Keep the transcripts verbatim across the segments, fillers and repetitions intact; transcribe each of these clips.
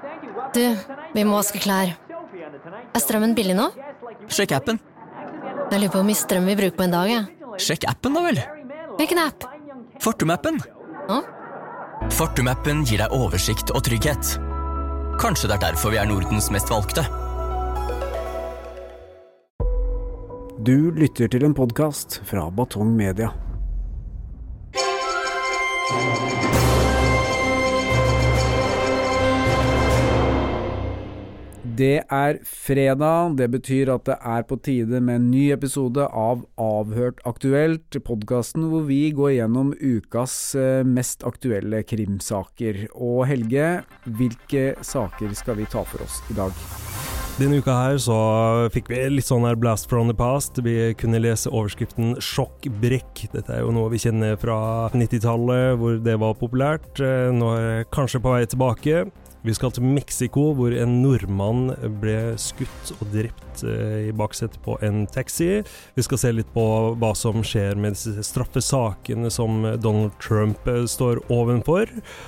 Du, vi må vaske klær. Er strømmen billig nå? Sjekk appen. Jeg lurer på hvor mye strøm vi bruker på en dag, ja. Sjekk appen da vel. Hvilken app? Fortum-appen. Hå? Fortum-appen gir deg oversikt og trygghet. Kanskje det er derfor vi er Nordens mest valgte. Du lytter til en podcast fra Batong Media. Det er fredag, det betyr at det er på tide med en ny episode av Avhørt Aktuelt, podcasten hvor vi går gjennom ukas mest aktuelle krimsaker. Og Helge, hvilke saker skal vi ta for oss i dag? Denne uka her så fikk vi litt sånn her blast from the past. Vi kunne lese overskriften Sjokkbrekk. Dette er jo noe vi kjenner fra nittitallet, hvor det var populært. Nå er det kanskje på vei tilbake. Vi skal til Mexico, hvor en nordmann ble skutt og drept i baksetet på en taxi. Vi skal se litt på hva som skjer med disse straffesakene som Donald Trump står ovenfor.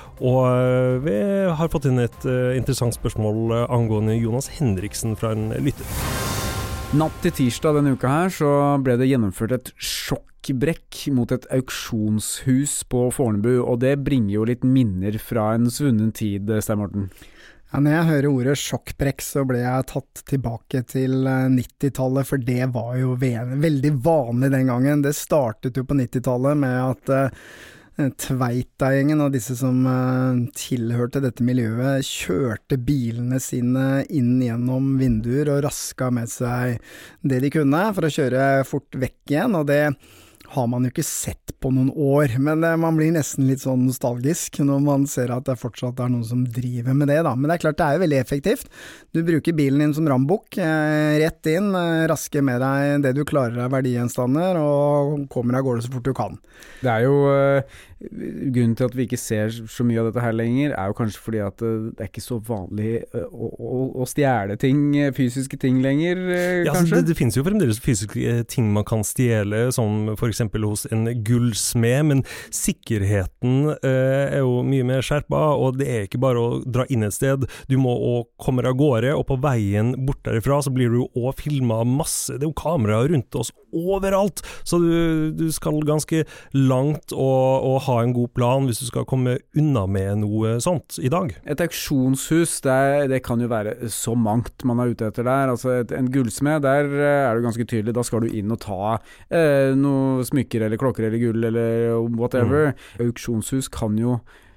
Og vi har fått inn et interessant spørsmål angående Jonas Henriksen fra en lytter. Natt til tirsdag denne uka her så ble det gjennomført et sjokkbrekk mot et auksjonshus på Fornebu, og det bringer jo litt minner fra en svunnen tid, Stein Morten. Ja, når jeg hører ordet sjokkbrekk så ble jeg tatt tilbake til nittitallet, for det var jo veldig vanlig den gangen. Det startet jo på nittitallet med at Tveita-gjengen og disse som uh, tilhørte dette miljøet kjørte bilene sine inn gjennom vinduer og raska med seg det de kunne for å kjøre fort vekk igjen, og det har man jo ikke sett på noen år, men uh, man blir nesten litt sånn nostalgisk når man ser at det fortsatt er noen som driver med det da, men det er klart det er jo veldig effektivt. Du bruker bilen din som rambukk, uh, rett inn, uh, raske med deg det du klarer av verdigjenstander og kommer av gårde så fort du kan. Det er jo uh, grunnen til at vi ikke ser så mye av dette her lenger, er jo kanskje fordi at uh, det er ikke så vanlig uh, å, å, å stjele ting, fysiske ting lenger, uh, ja, kanskje? Altså, det, det finnes jo fremdeles fysiske ting man kan stjele, som for eksempel hos en gullsmed, men sikkerheten uh, er jo mye mer skjerpet, og det er ikke bare å dra inn et sted, du må også komme av gårde, og på veien bort derifra så blir du jo også filmet masse, det er jo kameraer rundt oss overalt, så du, du skal ganske langt og, og ha en god plan hvis du skal komme unna med noe sånt i dag. Et auksjonshus, det, er, det kan jo være så mangt man er ute etter der. Altså et, en gullsmed, der er det ganske tydelig, da skal du inn og ta eh, noe smykker eller klokker eller gull eller whatever. Mm. Auksjonshus kan jo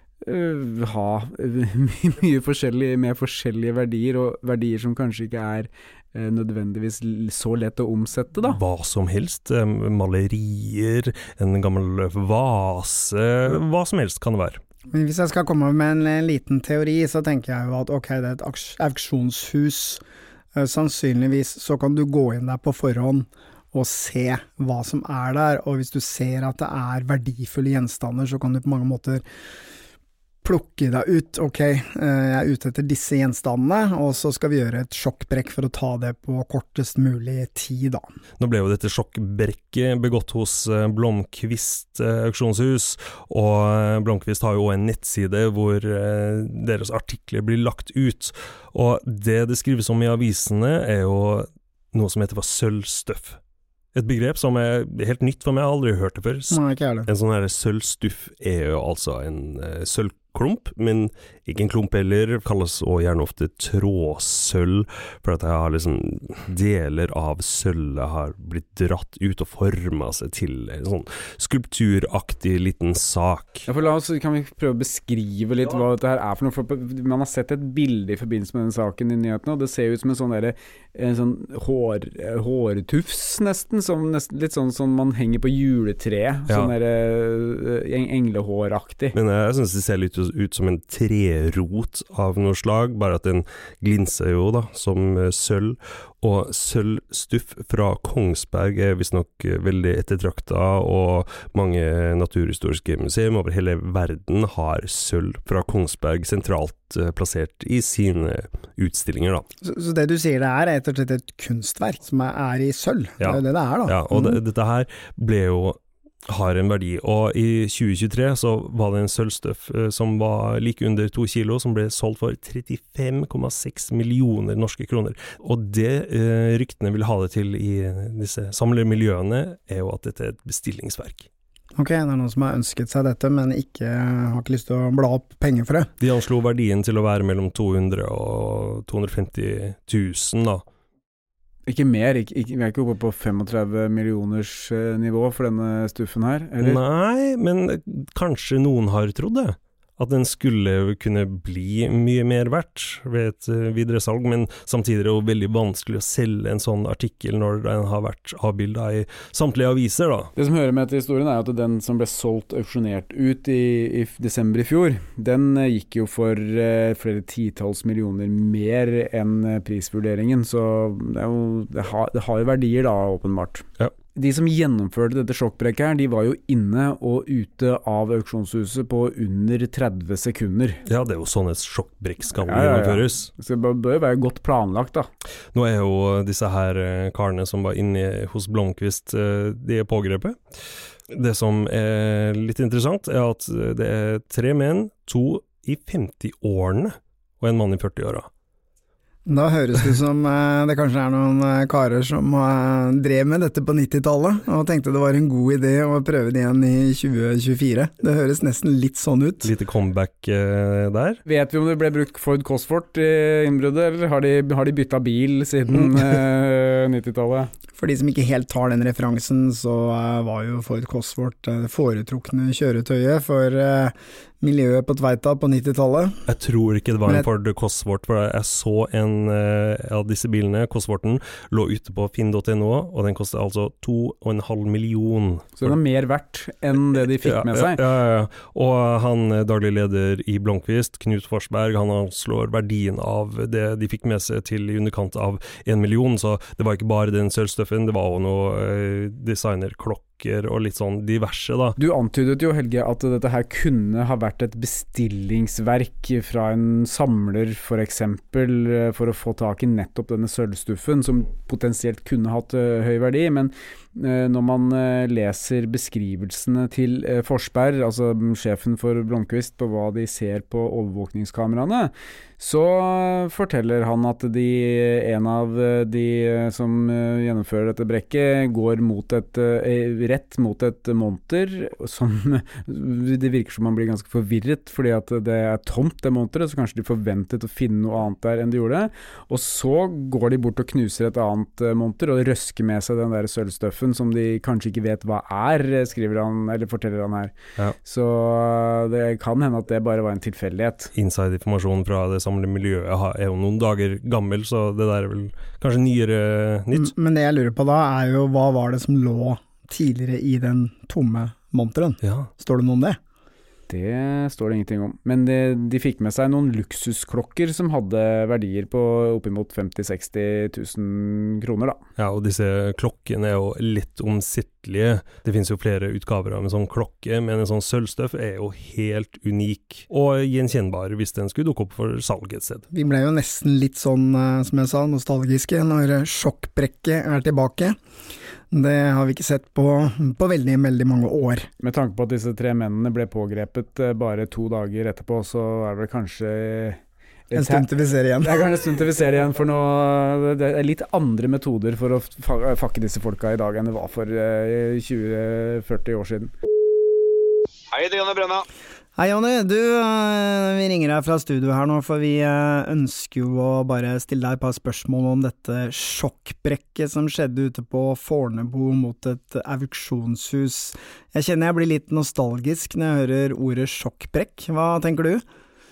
uh, ha my- mye forskjellig, med forskjellige verdier, og verdier som kanskje ikke er nødvendigvis så lett å omsette da. Hva som helst, malerier, en gammel vase, hva som helst kan det være. Men hvis jeg skal komme med en liten teori, så tenker jeg jo at ok, det er et aks- auksjonshus. Sannsynligvis så kan du gå inn der på forhånd og se hva som er der, og hvis du ser at det er verdifulle gjenstander, så kan du på mange måter plukke deg ut, ok, jeg er ute etter disse gjenstandene, og så skal vi gjøre et sjokkbrekk for å ta det på kortest mulig tid da. Nå ble jo dette sjokkbrekket begått hos Blomqvist auksjonshus, og Blomqvist har jo en nettside hvor deres artikler blir lagt ut, og det det skrives om i avisene er jo noe som heter for sølvstøff. Et begrep som er helt nytt for meg, jeg har aldri hørt det før. Nei, ikke heller. En sånn her sølvstuff er jo altså en uh, sølvklump, men ikke en klump heller, kalles også gjerne ofte trådsølv, for at jeg har liksom deler av sølvet har blitt dratt ut og formet seg til en sånn skulpturaktig liten sak. Ja, for la oss, kan vi prøve å beskrive litt hva dette her er for noe, for man har sett et bilde i forbindelse med den saken i nyhetene, og det ser ut som en sånn der, en sånn hår, hårtufs nesten, som nesten litt sånn som man henger på juletreet, ja. Sånn der uh, englehåraktig. Men jeg synes det ser litt ut som en trerot av noe slag, bare at den glinser jo da, som sølv, og sølvstuff fra Kongsberg er visst nok veldig ettertraktet, og mange naturhistoriske museum over hele verden har sølv fra Kongsberg sentralt plassert i sine utstillinger da. Så, så det du sier det er rett og slett et kunstverk som er, er i sølv, ja. Det er jo det det er da. Ja, og det, dette her ble jo har en verdi, og i tjue tjuetre så var det en sølvstøff eh, som var like under to kilo, som ble solgt for trettifem komma seks millioner norske kroner. Og det eh, ryktene vil ha det til i disse samlermiljøene, er jo at dette er et bestillingsverk. Ok, det er noen som har ønsket seg dette, men ikke har ikke lyst til å bla opp penger for det. De anslo verdien til å være mellom to hundre og to hundre og femti tusen da. Ikke mer, ikke, ikke, vi er ikke oppe på tretifem millioners nivå for denne stuffen her, eller? Nei, men kanskje noen har trodd det. At den skulle kunne bli mye mer verdt ved et videre salg, men samtidig er det jo veldig vanskelig å selge en sånn artikkel når den har vært avbildet i samtlige aviser da. Det som hører med til historien er at den som ble solgt auksjonert ut i, i desember i fjor, den gikk jo for eh, flere titalls millioner mer enn prisvurderingen, så det, er jo, det, har, det har jo verdier da, åpenbart. Ja. De som gjennomførte dette sjokkbrekket her, de var jo inne og ute av auksjonshuset på under tretti sekunder. Ja, det er jo sånn et sjokkbrekk skal ja, ja, ja. gjennomføres. Så det bør jo være godt planlagt da. Nå er jo disse her karene som var inne hos Blomqvist, de er pågrepet. Det som er litt interessant er at det er tre menn, to i femti-årene og en mann i førti-åra. Da høres det som eh, det kanskje er noen eh, karer som eh, drev med dette på nittitallet, og tenkte det var en god idé å prøve det igjen i tjue tjuefire. Det høres nesten litt sånn ut. Lite comeback eh, der. Vet vi om det ble brukt Ford Cosworth i innbruddet, eller har de, har de byttet bil siden eh, nittitallet? For de som ikke helt tar den referansen, så uh, var jo Ford Cosworth det uh, foretrukne kjøretøyet for uh, miljøet på Tveita på nittitallet. Jeg tror ikke det var Men en Ford Cosworth, for jeg så en uh, av disse bilene, Cosworthen, lå ute på finn punktum no, og den kostet altså to og en halv million. Så den er mer verdt enn det de fikk ja, med seg? Ja, ja, ja. Og han daglig leder i Blomqvist, Knut Forsberg, han anslår verdien av det de fikk med seg til i underkant av en million, så det var ikke bare den sølvstøffen, det var jo noe eh, designerklokker og litt sånn diverse da. Du antydet jo, Helge, at dette her kunne ha vært et bestillingsverk fra en samler for eksempel, for å få tak i nettopp denne sølvstuffen, som potensielt kunne hatt uh, høy verdi, men uh, når man uh, leser beskrivelsene til uh, Forsberg, altså sjefen for Blomqvist, på hva de ser på overvåkningskameraene, så forteller han at de, en av de som gjennomfører dette brekket går mot et, rett mot et monter som det virker som man blir ganske forvirret fordi at det er tomt det monteret, så kanskje de forventet å finne noe annet der enn de gjorde, og så går de bort og knuser et annet monter og røsker med seg den der sølvstøffen som de kanskje ikke vet hva er, skriver han, eller forteller han her. Ja. Så det kan hende at det bare var en tilfeldighet. Inside-informasjon fra det samlede miljøet er jo noen dager gammel, så det der er vel kanskje nyere nytt. Men det jeg lurer på da er jo, hva var det som lå tidligere i den tomme monteren? Ja. Står det noe om det? Det står det ingenting om. Men de, de fikk med seg noen luksusklokker som hadde verdier på oppimot femti til seksti tusen kroner da. Ja, og disse klokkene er jo litt omsittlige. Det finnes jo flere utgaver av en sånn klokke, men en sånn sølvstøff er jo helt unik og gjenkjennbar hvis den skulle dukke opp for salg et sted. Vi ble jo nesten litt sånn, som jeg sa, nostalgiske når sjokkbrekket er tilbake. Det har vi ikke sett på, på veldig, veldig mange år. Med tanke på at disse tre mennene ble pågrepet bare to dager etterpå, så er det vel kanskje en stund til vi ser igjen. Det er kanskje en stund til vi ser igjen, for nå det er litt andre metoder for å fakke disse folka i dag enn det var for tjue til førti år siden. Hei, det er Jonny Brenna. Hei Jonny, du, vi ringer deg fra studio her nå, for vi ønsker jo å bare stille deg et par spørsmål om dette sjokkbrekket som skjedde ute på Fornebu mot et auksjonshus. Jeg kjenner jeg blir litt nostalgisk når jeg hører ordet sjokkbrekk. Hva tenker du?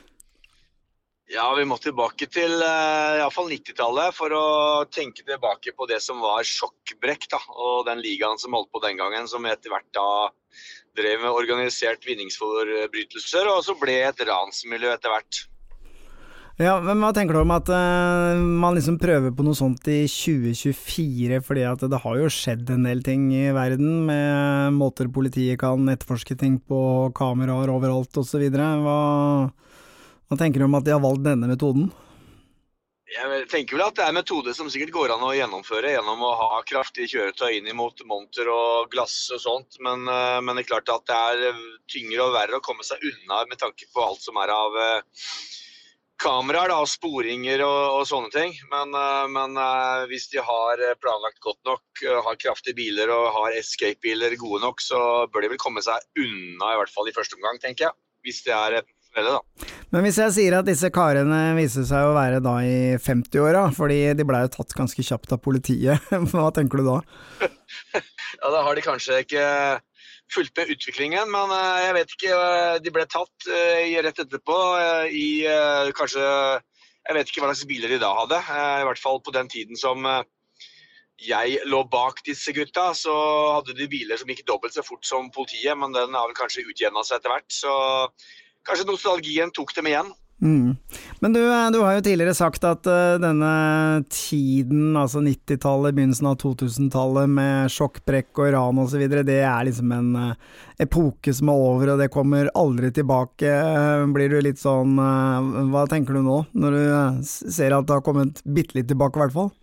Ja, vi må tilbake til uh, i hvert fall nittitallet for å tenke tilbake på det som var sjokkbrekk da, og den ligaen som holdt på den gangen, som etter hvert da drev med organisert vinningsforbrytelser, og så ble et ransmiljø etter hvert. Ja, men hva tenker du om at uh, man liksom prøver på noe sånt i tjue tjuefire, fordi at det har jo skjedd en del ting i verden med måter politiet kan etterforske ting på, kameraer overalt og så videre. Hva, hva tenker du om at de har valgt denne metoden? Jeg tenker vel at det er en metode som sikkert går an å gjennomføre gjennom å ha kraftige kjøretøy inn mot monter og glass og sånt, men, men det er klart at det er tyngre og verre å komme seg unna med tanke på alt som er av kameraer da, og sporinger og, og sånne ting. Men, men hvis de har planlagt godt nok, har kraftige biler og har escape-biler gode nok, så bør de vel komme seg unna i hvert fall i første omgang, tenker jeg, hvis det er profesjonelle da. Men hvis jeg sier at disse karene viser seg å være da i femti-åra, fordi de ble jo tatt ganske kjapt av politiet, hva tenker du da? Ja, da har de kanskje ikke fulgt med utviklingen, men jeg vet ikke, de ble tatt rett etterpå i kanskje, jeg vet ikke hva slags biler de da hadde, i hvert fall på den tiden som jeg lå bak disse gutta, så hadde de biler som gikk dobbelt så fort som politiet, men den har vel kanskje utjevnet seg etter hvert, så kanskje nostalgien tok dem igjen. Mm. Men du, du har jo tidligere sagt at uh, denne tiden, altså nittitallet, begynnelsen av to-tusen-tallet med sjokkbrekk og ran og så videre, det er liksom en uh, epoke som er over, og det kommer aldri tilbake. Uh, blir du litt sånn, uh, hva tenker du nå, når du uh, ser at det har kommet bitte litt tilbake i hvert fall?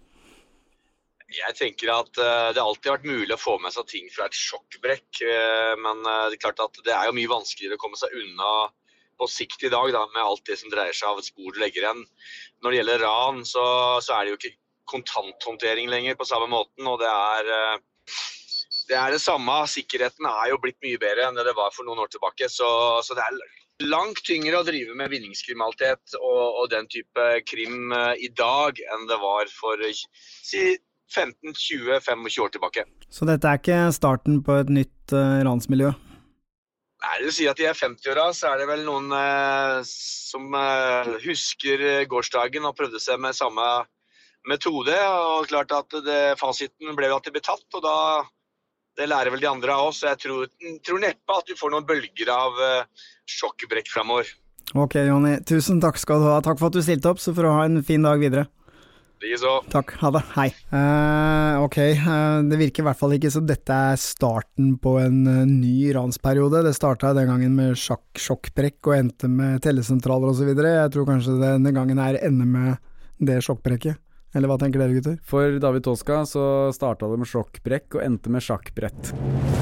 Jeg tenker at uh, det alltid har vært mulig å få med seg ting fra et sjokkbrekk, uh, men uh, det er klart at det er jo mye vanskeligere å komme seg unna på sikt i dag da, med alt det som dreier seg av et spor du legger igjen. Når det gjelder ran, så, så er det jo ikke kontanthåndtering lenger på samme måten, og det er, uh, det er det samme. Sikkerheten er jo blitt mye bedre enn det det var for noen år tilbake, så, så det er langt tyngre å drive med vinningskriminalitet og, og den type krim uh, i dag enn det var for uh, si, femten, tjue, tjuefem år tilbake. Så dette er ikke starten på et nytt uh, ransmiljø? Nei, det vil si at i femti-åra så er det vel noen uh, som uh, husker gårsdagen og prøvde seg med samme metode, og klart at det, fasiten ble jo at det ble tatt, og da det lærer vel de andre av oss. Jeg tror, tror neppe at vi får noen bølger av uh, sjokkbrekk fremover. Ok, Jonny, tusen takk skal du ha. Takk for at du stilte opp, så får du ha en fin dag videre. Så. Takk, ha det, hei. Uh, ok, uh, det virker i hvert fall ikke som dette er starten på en uh, ny ransperiode. Det startet den gangen med sjokk, sjokkbrekk og endte med telesentraler og så videre. Jeg tror kanskje denne gangen er ende med det sjokkbrekket. Eller hva tenker dere, gutter? For David Toska så startet det med sjokkbrekk og endte med sjakkbrett.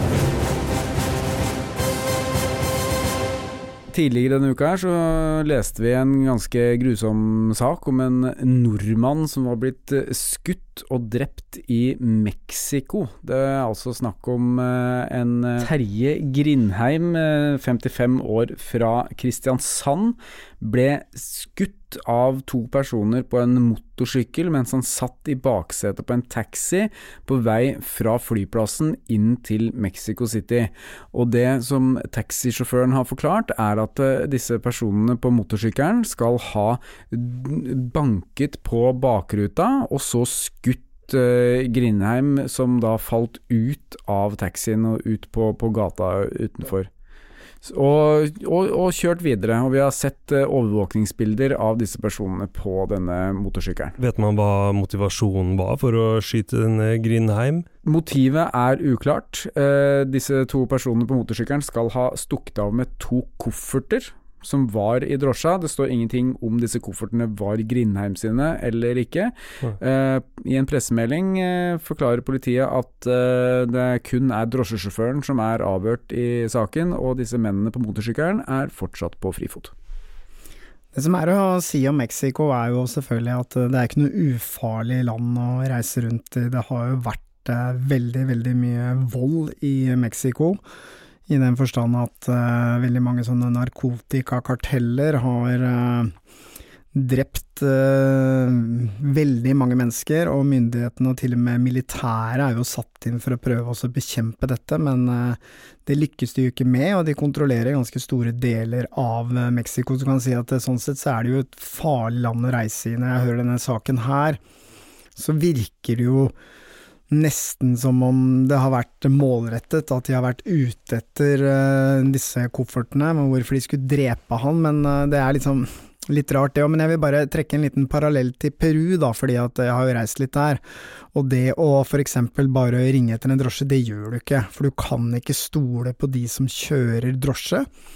Tidligere denne uka her så leste vi en ganske grusom sak om en nordmann som var blitt skutt og drept i Mexico. Det er altså snakk om en Terje Grindheim, femtifem år, fra Kristiansand, ble skutt av to personer på en motorsykkel mens han satt i baksetet på en taxi på vei fra flyplassen inn til Mexico City. Og det som taxisjåføren har forklart er at disse personene på motorsykkelen skal ha banket på bakruta og så skutt Grindheim, som da falt ut av taxien og ut på, på gata utenfor. Og, og, og kjørt videre, og vi har sett overvåkningsbilder av disse personene på denne motorsykkelen. Vet man hva motivasjonen var for å skyte denne Grindheim? Motivet er uklart. Eh, disse to personene på motorsykkelen skal ha stukket av med to kofferter som var i drosja. Det står ingenting om disse koffertene var Grindheim sine eller ikke. Ja. Eh, I en pressemelding eh, forklarer politiet at eh, det kun er drosjesjåføren som er avhørt i saken, og disse mennene på motorsykkelen er fortsatt på frifot. Det som er å si om Mexico er jo selvfølgelig at det er ikke noe ufarlig land å reise rundt i. Det har jo vært eh, veldig, veldig mye vold i Mexico, i den forstand at uh, veldig mange sånne narkotikakarteller har uh, drept uh, veldig mange mennesker, og myndighetene og til og med militæret er jo satt inn for å prøve å bekjempe dette, men uh, det lykkes de jo ikke med, og de kontrollerer ganske store deler av uh, Mexico. Så kan si at uh, sånn sett så er det jo et farlig land å reise i. Når jeg hører denne saken her, så virker det jo nesten som om det har vært målrettet, at de har vært ute etter uh, disse koffertene, men hvorfor de skulle drepe han, men uh, det er liksom litt rart det, men jeg vil bare trekke en liten parallell til Peru da, fordi at jeg har jo reist litt der, og det å for eksempel bare ringe etter en drosje, det gjør du ikke, for du kan ikke stole på de som kjører drosje.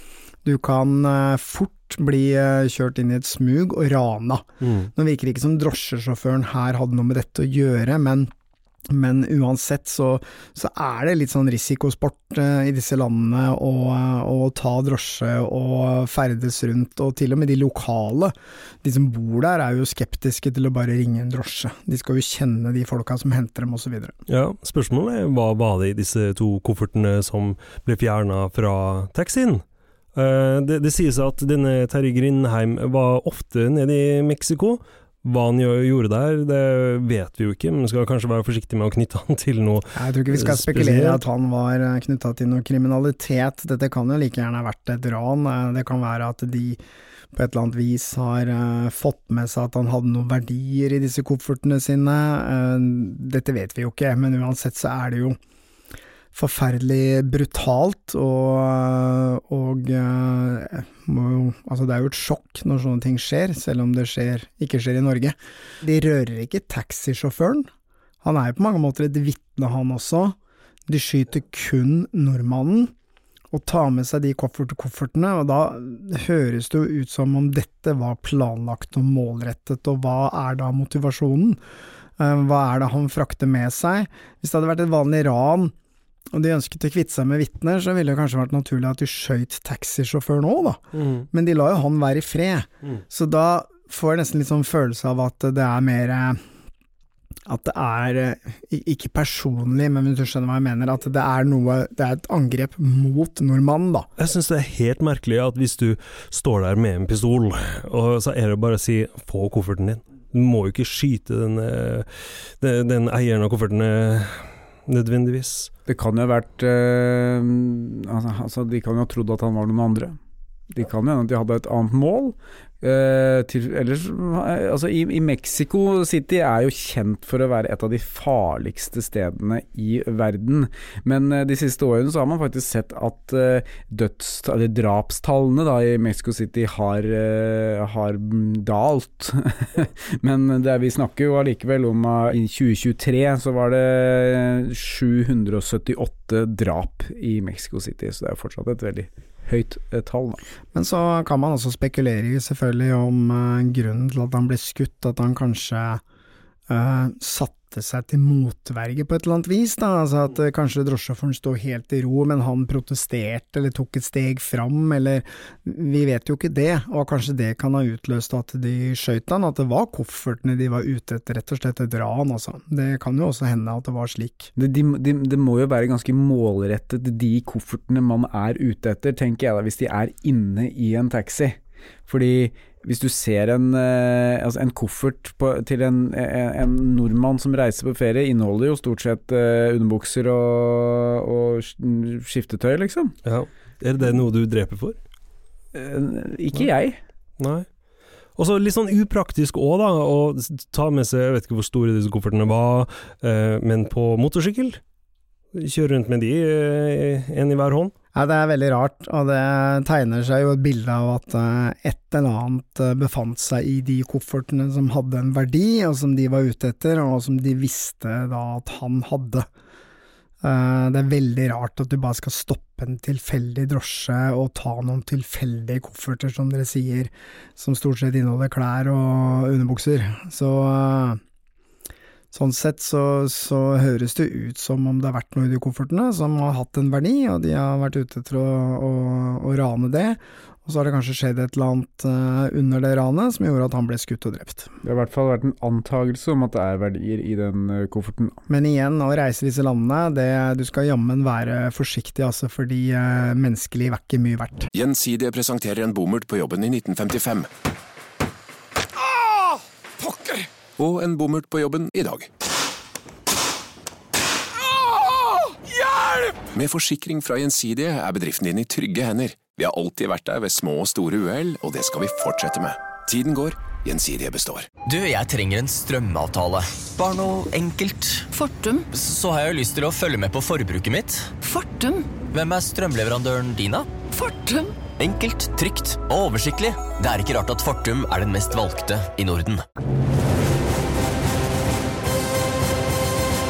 Du kan uh, fort bli uh, kjørt inn i et smug og rana. Mm. Nå virker det ikke som drosjesjåføren her hadde noe med dette å gjøre, men Men uansett så, så er det litt sånn risikosport uh, i disse landene å, å ta drosje og ferdes rundt, og til og med de lokale, de som bor der er jo skeptiske til å bare ringe en drosje. De skal jo kjenne de folka som henter dem og så videre. Ja, spørsmålet er hva var det i disse to koffertene som ble fjernet fra taxien? Uh, det, det sies at denne Terje Grindheim var ofte nede i Mexico. Hva han gjorde der, det vet vi jo ikke, men vi skal kanskje være forsiktige med å knytte han til noe spesielt. Jeg tror ikke vi skal spekulere at han var knyttet til noe kriminalitet. Dette kan jo like gjerne ha vært et ran. Det kan være at de på et eller annet vis har fått med seg at han hadde noen verdier i disse koffertene sine. Dette vet vi jo ikke, men uansett så er det jo forferdelig brutalt, og, og altså det er jo et sjokk når sånne ting skjer, selv om det skjer, ikke skjer i Norge. De rører ikke taxisjåføren. Han er jo på mange måter et vitne, han også. De skyter kun nordmannen, og tar med seg de koffert-koffertene, og da høres det jo ut som om dette var planlagt og målrettet, og hva er da motivasjonen? Hva er det han frakter med seg? Hvis det hadde vært et vanlig ran, og de ønsket å kvitte seg med vitner, så ville det kanskje vært naturlig at de skjøt taxisjåføren også, da. Mm. Men de la jo han være i fred. Mm. Så da får jeg nesten litt sånn følelse av at det er mer, at det er, ikke personlig, men hvis du skjønner hva jeg mener, at det er noe, det er et angrep mot nordmannen, da. Jeg synes det er helt merkelig at hvis du står der med en pistol, og så er det bare å si, få kofferten din. Du må jo ikke skyte den, den, den eieren av kofferten nødvendigvis. Det kan jo ha vært øh, altså de kan jo ha trodd at han var noen andre. De kan jo hende at de hadde et annet mål. Uh, til, ellers, altså i, i Mexico City er jo kjent for å være et av de farligste stedene i verden, men uh, de siste årene så har man faktisk sett at uh, døds, eller drapstallene da, i Mexico City har, uh, har dalt. Men det, vi snakker jo allikevel om uh, i tjue tjuetre så var det sju hundre syttiåtte drap i Mexico City, så det er fortsatt et veldig høyt tall da. Men så kan man også spekulere selvfølgelig om uh, grunnen til at han ble skutt, at han kanskje uh, satte seg til motverge på et eller annet vis da, altså at uh, kanskje drosjesjåføren stod helt i ro, men han protesterte eller tok et steg fram, eller vi vet jo ikke det, og kanskje det kan ha utløst at de skjøt han, at det var koffertene de var ute etter, rett og slett et ran, altså. Det kan jo også hende at det var slik. Det, de, de, det må jo være ganske målrettet de koffertene man er ute etter, tenker jeg da, hvis de er inne i en taxi, fordi hvis du ser en, eh, altså en koffert på, til en, en, en nordmann som reiser på ferie, inneholder jo stort sett eh, underbukser og, og skiftetøy, liksom. Ja. Er det noe du dreper for? Eh, ikke Nei. jeg. Nei. Og så litt sånn upraktisk også da, å ta med seg, jeg vet ikke hvor store disse koffertene var, eh, men på motorsykkel, kjøre rundt med de, eh, en i hver hånd. Ja, det er veldig rart, og det tegner seg jo et bilde av at et eller annet befant seg i de koffertene som hadde en verdi, og som de var ute etter, og som de visste da at han hadde. Det er veldig rart at du bare skal stoppe en tilfeldig drosje og ta noen tilfeldige kofferter, som dere sier, som stort sett inneholder klær og underbukser. Så sånn sett så, så høres det ut som om det har vært noe i de koffertene som har hatt en verdi, og de har vært ute til å, å, å rane det, og så har det kanskje skjedd et eller annet uh, under det ranet som gjorde at han ble skutt og drept. Det har i hvert fall vært en antagelse om at det er verdier i den uh, kofferten. Men igjen, å reise disse landene, det, du skal jammen være forsiktig, altså, fordi uh, menneskeliv er ikke mye verdt. Gjensidige presenterer en bommert på jobben i nitten femtifem. Ah, pokker! Og en bommert på jobben i dag. Ah, hjelp! Med forsikring fra Gjensidige er bedriften din i trygge hender. Vi har alltid vært der ved små og store uhell, og det skal vi fortsette med. Tiden går, Gjensidige består. Du, jeg trenger en strømavtale. Bare noe enkelt. Fortum. Så har jeg jo lyst til å følge med på forbruket mitt. Fortum. Hvem er strømleverandøren din da? Fortum. Enkelt, trygt og oversiktlig. Det er ikke rart at Fortum er den mest valgte i Norden.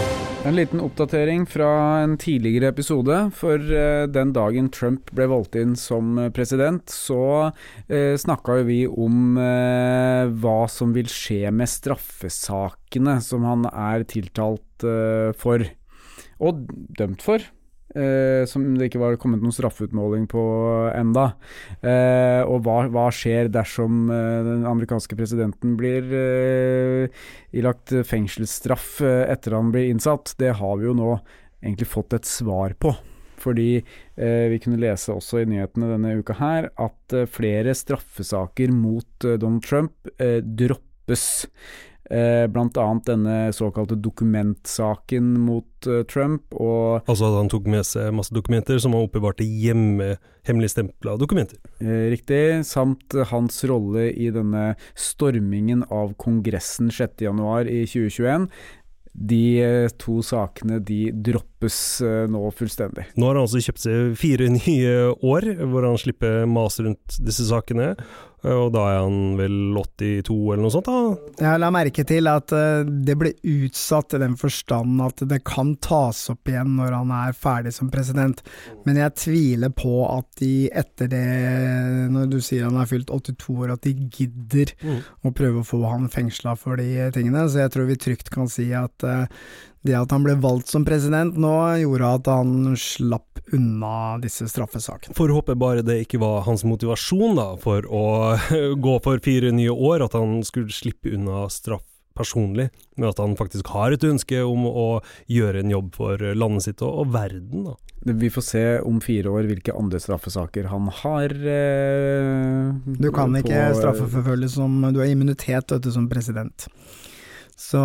En liten oppdatering fra en tidligere episode, for uh, den dagen Trump ble valgt inn som president, så uh, snakket vi om uh, hva som vil skje med straffesakene som han er tiltalt uh, for, og dømt for. Uh, som det ikke var kommet noen straffeutmåling på enda. Uh, og hva, hva skjer dersom uh, den amerikanske presidenten blir uh, ilagt fengselsstraff uh, etter han blir innsatt? Det har vi jo nå egentlig fått et svar på. Fordi uh, vi kunne lese også i nyhetene denne uka her at uh, flere straffesaker mot uh, Donald Trump uh, droppes. Eh, blant annet denne såkalte dokumentsaken mot uh, Trump og altså at han tok med seg masse dokumenter som han oppbevarte hjemme, hemmeligstempla dokumenter. Eh, riktig, samt hans rolle i denne stormingen av Kongressen sjette januar i tjue tjueen. De eh, to sakene de droppes eh, nå fullstendig. Nå har han altså kjøpt seg fire nye år hvor han slipper mas rundt disse sakene. Og da er han vel åttito eller noe sånt da? Jeg la merke til at uh, det ble utsatt i den forstand at det kan tas opp igjen når han er ferdig som president. Men jeg tviler på at de etter det, når du sier han er fylt åttito år, at de gidder mm. å prøve å få han fengslet for de tingene. Så jeg tror vi trygt kan si at uh, det at han ble valgt som president nå gjorde at han slapp unna disse straffesakene. For å håpe bare det ikke var hans motivasjon da, for å gå for fire nye år, at han skulle slippe unna straff personlig, men at han faktisk har et ønske om å gjøre en jobb for landet sitt og, og verden da. Vi får se om fire år hvilke andre straffesaker han har. Eh, du kan ikke på, straffeforfølge som, du har immunitet vet du, som president. Så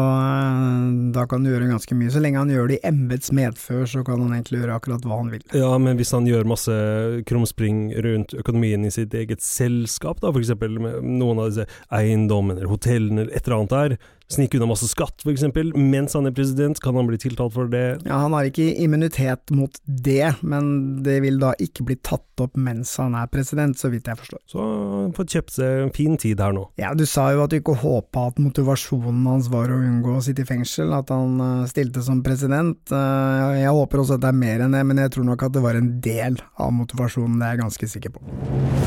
da kan du gjøre ganske mye. Så lenge han gjør det i embets medfør, så kan han egentlig gjøre akkurat hva han vil. Ja, men hvis han gjør masse krumspring rundt økonomien i sitt eget selskap, da, for eksempel med noen av disse eiendommene, eller hotellene, eller et eller annet der, snikke unna masse skatt, for eksempel, mens han er president, kan han bli tiltalt for det? Ja, han har ikke immunitet mot det, men det vil da ikke bli tatt opp mens han er president, så vidt jeg forstår. Så han får kjøpt seg en fin tid her nå. Ja, du sa jo at du ikke håpet at motivasjonen hans var å unngå å sitte i fengsel, at han stilte som president. Jeg håper også at det er mer enn det, men jeg tror nok at det var en del av motivasjonen, det er jeg ganske sikker på.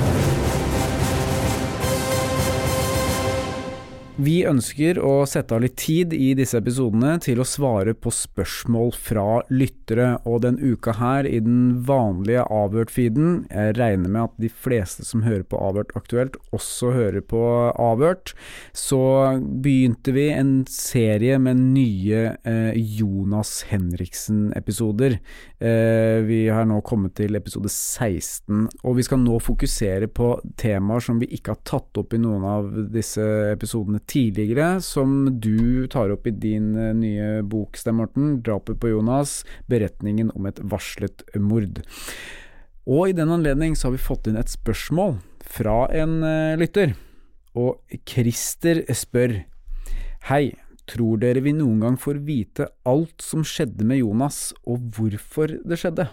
Vi ønsker å sette av litt tid i disse episodene til å svare på spørsmål fra lyttere, og den uka her i den vanlige Avhørt-feeden, jeg regner med at de fleste som hører på Avhørt aktuelt også hører på Avhørt, så begynte vi en serie med nye eh, Jonas Henriksen-episoder. Eh, vi har nå kommet til episode seksten, og vi skal nå fokusere på temaer som vi ikke har tatt opp i noen av disse episodene tidligere, som du tar opp i din nye bok, Sten Morten, Drapet på Jonas, beretningen om et varslet mord. Og i den anledning så har vi fått inn et spørsmål fra en uh, lytter, og Christer spør: Hei, tror dere vi noen gang får vite alt som skjedde med Jonas, og hvorfor det skjedde?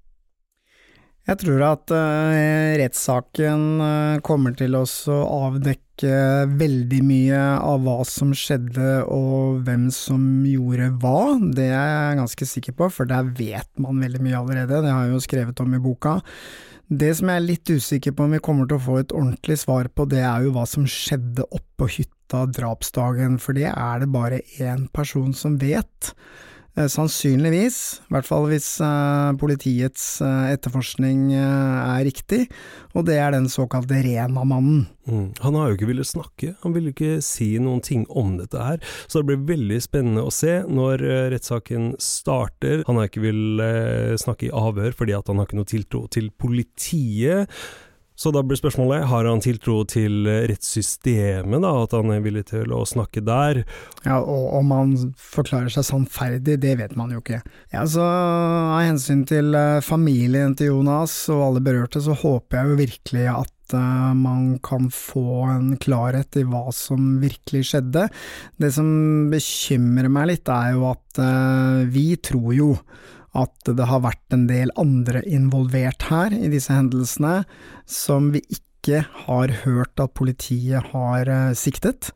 Jeg tror at uh, rettssaken uh, kommer til å avdekke veldig mye av hva som skjedde og hvem som gjorde hva. Det er jeg ganske sikker på, for der vet man veldig mye allerede. Det har jeg jo skrevet om i boka. Det som jeg er litt usikker på om vi kommer til å få et ordentlig svar på, det er jo hva som skjedde oppå hytta drapsdagen, for det er det bare en person som vet. Eh, sannsynligvis, i hvert fall hvis eh, politiets eh, etterforskning eh, er riktig, og det er den såkalte Rena-mannen. Mm. Han har jo ikke villet snakke, han ville ikke si noen ting om dette her, så det blir veldig spennende å se når uh, rettssaken starter. Han har ikke villet uh, snakke i avhør fordi at han har ikke noe tiltro til politiet. Så da blir spørsmålet, har han tiltro til rettssystemet da, at han er villig til å snakke der? Ja, og om han forklarer seg sannferdig, det vet man jo ikke. Ja, så av hensyn til uh, familien til Jonas og alle berørte, så håper jeg jo virkelig at uh, man kan få en klarhet i hva som virkelig skjedde. Det som bekymrer meg litt er jo at uh, vi tror jo at det har vært en del andre involvert her i disse hendelsene, som vi ikke har hørt at politiet har uh, siktet.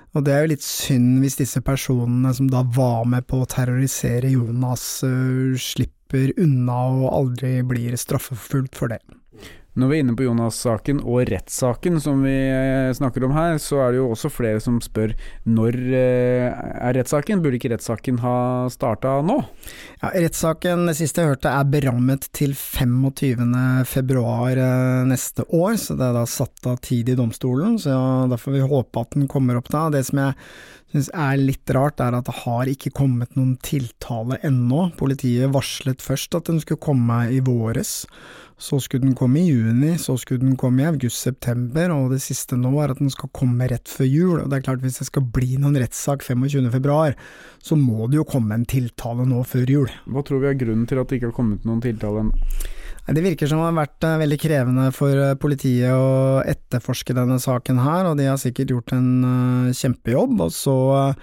Og det er jo litt synd hvis disse personene som da var med på å terrorisere Jonas, uh, slipper unna og aldri blir straffeforfulgt for det. Når vi er inne på Jonas-saken og rettssaken som vi snakker om her, så er det jo også flere som spør når er rettssaken? Burde ikke rettssaken ha startet nå? Ja, rettssaken, det siste jeg hørte, er berammet til femogtyvende februar neste år, så det er da satt av tid i domstolen, så da får vi håpe at den kommer opp da. Det som jeg synes er litt rart er at det har ikke kommet noen tiltale ennå. Politiet varslet først at den skulle komme i våres, så skulle den komme i juni, så skulle den komme i august-september, og det siste nå er at den skal komme rett før jul. Og det er klart, hvis det skal bli noen rettssak femogtyvende februar, så må det jo komme en tiltale nå før jul. Hva tror vi er grunnen til at det ikke har kommet noen tiltale ennå? Det virker som det har vært veldig krevende for politiet å etterforske denne saken her, og de har sikkert gjort en kjempejobb, og så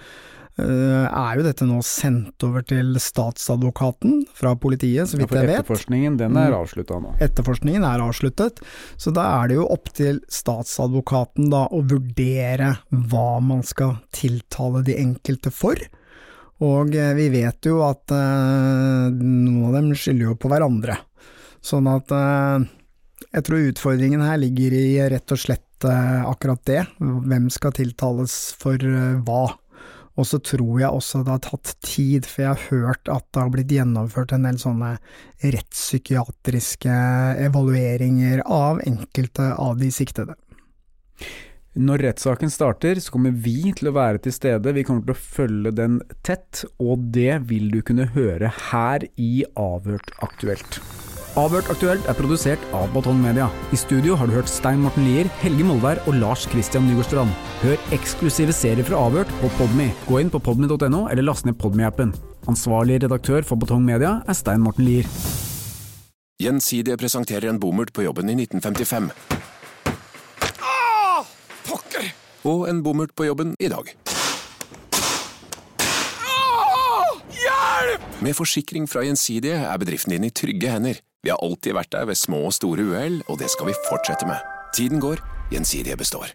er jo dette nå sendt over til statsadvokaten fra politiet, så vidt ja, jeg vet. Etterforskningen, den er avsluttet nå. Etterforskningen er avsluttet, så da er det jo opp til statsadvokaten da å vurdere hva man skal tiltale de enkelte for. Og vi vet jo at eh, noen av dem skylder jo på hverandre. Sånn at eh, jeg tror utfordringen her ligger i rett og slett eh, akkurat det. Hvem skal tiltales for eh, hva? Og så tror jeg også det har tatt tid, for jeg har hørt at det har blitt gjennomført en del sånne rettspsykiatriske evalueringer av enkelte av de siktede. Når rettssaken starter, så kommer vi til å være til stede. Vi kommer til å følge den tett, og det vil du kunne høre her i Avhørt Aktuelt. Avhørt Aktuelt er produsert av Batong Media. I studio har du hørt Stein Morten Lier, Helge Molvær og Lars Christian Nygårdstrand. Hør eksklusive serier fra Avhørt på Podme. Gå inn på podme punktum no eller last ned Podme-appen. Ansvarlig redaktør for Batong Media er Stein Morten Lier. Gjensidige presenterer en bommert på jobben i nitten femtifem. Ah, pokker! Og en bommert på jobben i dag. Ah, hjelp! Med forsikring fra Gjensidige er bedriften din i trygge hender. Vi har alltid vært der ved små og store uhell, og det skal vi fortsette med. Tiden går, Gjensidige består.